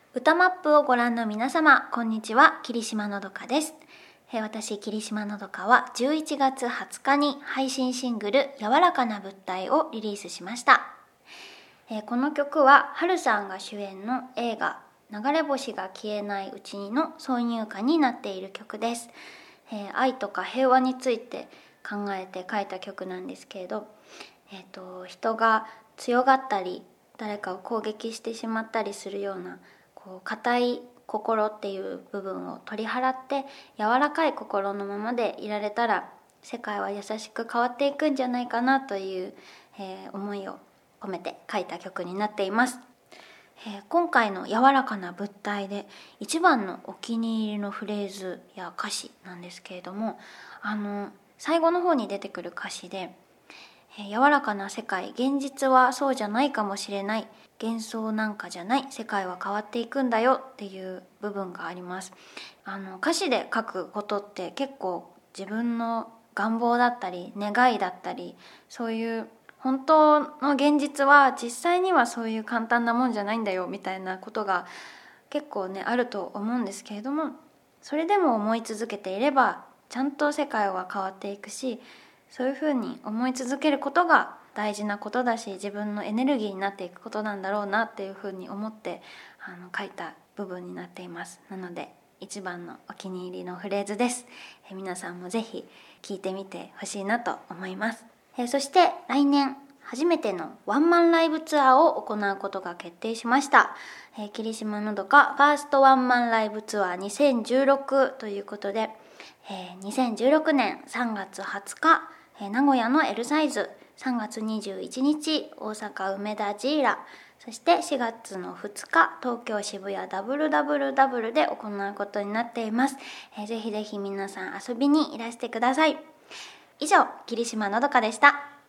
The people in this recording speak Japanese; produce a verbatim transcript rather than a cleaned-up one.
歌マップをご覧の皆様、こんにちは。霧島のどかです。私、霧島のどかはじゅういちがつはつかに配信シングル柔らかな物体をリリースしました。この曲はハルさんが主演の映画流れ星が消えないうちにの挿入歌になっている曲です。愛とか平和について考えて書いた曲なんですけれど、えっと、人が強がったり誰かを攻撃してしまったりするようなこう硬い心っていう部分を取り払って柔らかい心のままでいられたら世界は優しく変わっていくんじゃないかなという、えー、思いを込めて書いた曲になっています。えー、今回の柔らかな物体で一番のお気に入りのフレーズや歌詞なんですけれども、あの最後の方に出てくる歌詞で、えー、柔らかな世界、現実はそうじゃないかもしれない、幻想なんかじゃない、世界は変わっていくんだよっていう部分があります。あの歌詞で書くことって結構自分の願望だったり願いだったり、そういう本当の現実は実際にはそういう簡単なもんじゃないんだよみたいなことが結構ねあると思うんですけれども、それでも思い続けていればちゃんと世界は変わっていくし、そういうふうに思い続けることが大事なことだし、自分のエネルギーになっていくことなんだろうなっていうふうに思ってあの書いた部分になっています。なので一番のお気に入りのフレーズです。え皆さんもぜひ聴いてみてほしいなと思います。えそして来年初めてのワンマンライブツアーを行うことが決定しました。え霧島のどかファーストワンマンライブツアーにせんじゅうろくということで、えー、にせんじゅうろくねんさんがつはつか、えー、名古屋の L サイズ、さんがつにじゅういちにち大阪梅田ジーラ、そしてしがつのふつか東京渋谷 ダブリューダブリューダブリュー で行うことになっています。えー、ぜひぜひ皆さん遊びにいらしてください。以上、霧島のどかでした。